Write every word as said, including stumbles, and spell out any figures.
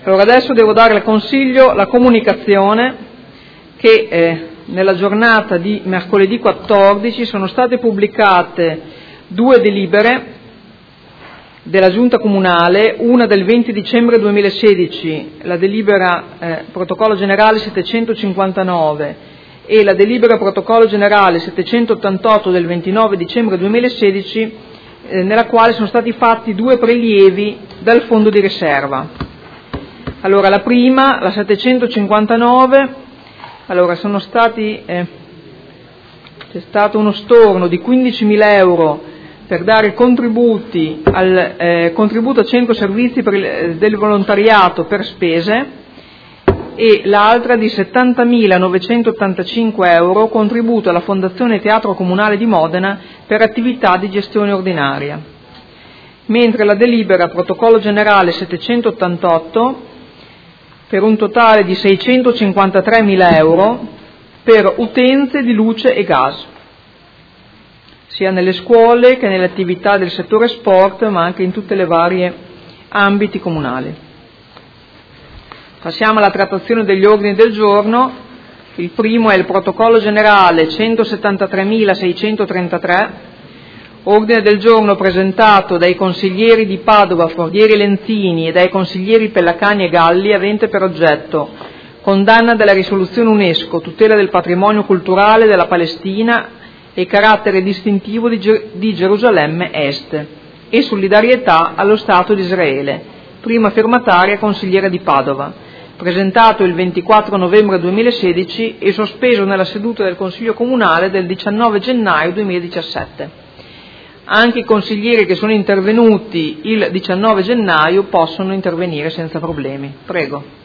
Allora adesso devo dare al Consiglio la comunicazione che eh, nella giornata di mercoledì quattordici sono state pubblicate due delibere della Giunta Comunale, una del venti dicembre duemilasedici, la delibera eh, protocollo generale settecentocinquantanove e la delibera protocollo generale settecentottantotto del ventinove dicembre duemilasedici, eh, nella quale sono stati fatti due prelievi dal fondo di riserva. Allora, la prima, la settecentocinquantanove, allora sono stati, eh, c'è stato uno storno di quindicimila euro per dare contributi al eh, contributo a centro servizi per il, del volontariato per spese, e l'altra di settantamila novecentottantacinque euro contributo alla Fondazione Teatro Comunale di Modena per attività di gestione ordinaria. Mentre la delibera protocollo generale settecentottantotto per un totale di seicentocinquantatremila euro per utenze di luce e gas, sia nelle scuole che nelle attività del settore sport, ma anche in tutte le varie ambiti comunali. Passiamo alla trattazione degli ordini del giorno. Il primo è il protocollo generale centosettantatremilaseicentotrentatré, ordine del giorno presentato dai consiglieri di Padova, Forghieri e Lenzini e dai consiglieri Pellacani e Galli, avente per oggetto condanna della risoluzione UNESCO, tutela del patrimonio culturale della Palestina e carattere distintivo di, Ger- di Gerusalemme Est e solidarietà allo Stato di Israele, prima firmataria consigliere di Padova, presentato il ventiquattro novembre duemilasedici e sospeso nella seduta del Consiglio Comunale del diciannove gennaio duemiladiciassette. Anche i consiglieri che sono intervenuti il diciannove gennaio possono intervenire senza problemi. Prego.